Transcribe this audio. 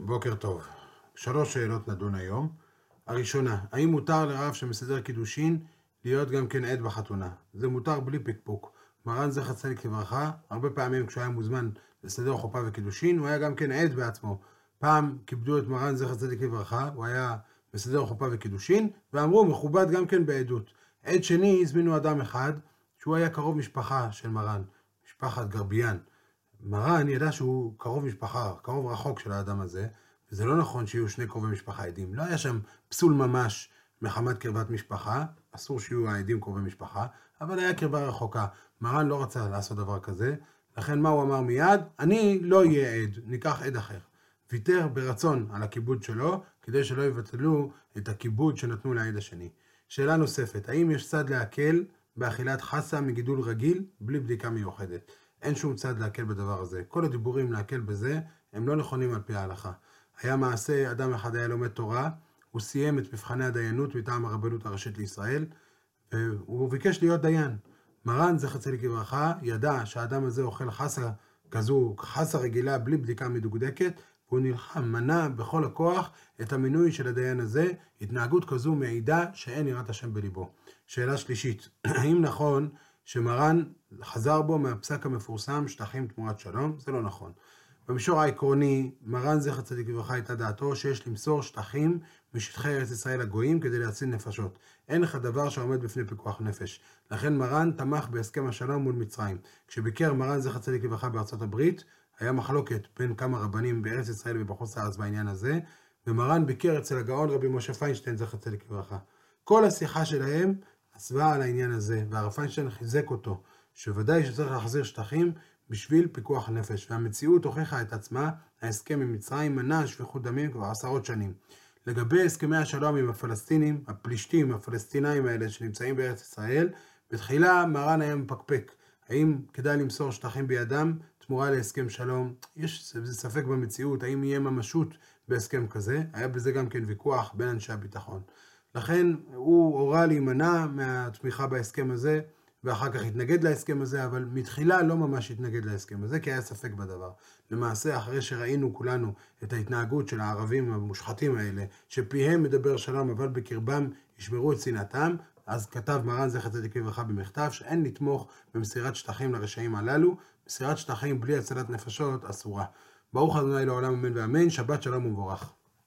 בוקר טוב. 3 שאלות נדון היום. הראשונה, האם מותר לרב שמסדר קידושין להיות גם כן עד בחתונה? זה מותר בלי פקפוק. מרן זכר צדיק לברכה, הרבה פעמים כשהוא היה מוזמן לסדר חופה וקידושין, הוא היה גם כן עד בעצמו. פעם כיבדו את מרן זכר צדיק לברכה, הוא היה מסדר חופה וקידושין, ואמרו מכובד גם כן בעדות. עד שני הזמינו אדם אחד, שהוא היה קרוב משפחה של מרן, משפחת גרביאן. מרן ידע שהוא קרוב משפחה, קרוב רחוק של האדם הזה, וזה לא נכון שיהיו 2 קרובי משפחה עדים. לא היה שם פסול ממש מחמת קרבת משפחה, אסור שיהיו העדים קרובי משפחה, אבל היה קרבה רחוקה. מרן לא רצה לעשות דבר כזה, לכן מה הוא אמר מיד? אני לא אהיה עד, ניקח עד אחר. ויתר ברצון על הכיבוד שלו, כדי שלא יבטלו את הכיבוד שנתנו לעד השני. שאלה נוספת, האם יש צד להקל באכילת חסה מגידול רגיל בלי בדיקה מיוחדת? אין שום צד להקל בדבר הזה. כל הדיבורים להקל בזה הם לא נכונים על פי ההלכה. היה מעשה, אדם אחד היה לומד תורה, הוא סיים את מבחני הדיינות מטעם הרבנות הראשית לישראל, והוא ביקש להיות דיין. מרן זכר צדיק לברכה ידע שהאדם הזה אוכל חסה כזו, חסה רגילה בלי בדיקה מדוקדקת, והוא נלחם, מנע בכל הכוח את המינוי של הדיין הזה, התנהגות כזו מעידה שאין יראת השם בליבו. שאלה שלישית, האם נכון שמרן חזר בו מהפסק המפורסם שטחים תמורת שלום? זה לא נכון. במישור העקרוני, מרן זכר צדיק לברכה הייתה דעתו שיש למסור שטחים משטחי ארץ ישראל הגויים כדי להציל נפשות. אין לך דבר שעומד בפני פיקוח נפש. לכן מרן תמך בהסכם השלום מול מצרים. כשביקר מרן זכר צדיק לברכה בארצות הברית, היה מחלוקת בין כמה רבנים בארץ ישראל ובחוץ לארץ בעניין הזה, ומרן ביקר אצל הגאון רבי משה פיינשטיין זכר צדיק לברכה. כל השיחה שלהם עשבה על העניין הזה, והרב פיינשטיין חיזק אותו, שוודאי שצריך להחזיר שטחים בשביל פיקוח נפש, והמציאות הוכיחה את עצמה, ההסכם עם מצרים מנע שפיכות דמים כבר 10 שנים. לגבי הסכמי השלום עם הפלסטינים, הפלישתים, הפלסטינאים האלה שנמצאים בארץ ישראל, בתחילה מרן היה מפקפק, האם כדאי למסור שטחים בידם תמורה להסכם שלום? יש ספק במציאות, האם יהיה ממשות בהסכם כזה? היה בזה גם כן ויכוח בין אנשי הביטחון. לכן הוא הורה להימנע מהתמיכה בהסכם הזה, ואחר כך התנגד להסכם הזה, אבל מתחילה לא ממש התנגד להסכם הזה, כי היה ספק בדבר. למעשה, אחרי שראינו כולנו את ההתנהגות של הערבים המושחתים האלה, שפיהם מדבר שלום, אבל בקרבם ישמרו את שנאתם, אז כתב מרן זכר צדיק לברכה במכתב, שאין לתמוך במסירת שטחים לרשעים הללו, מסירת שטחים בלי הצלת נפשות אסורה. ברוך ה' לעולם אמן ואמן, שבת שלום ומבורך.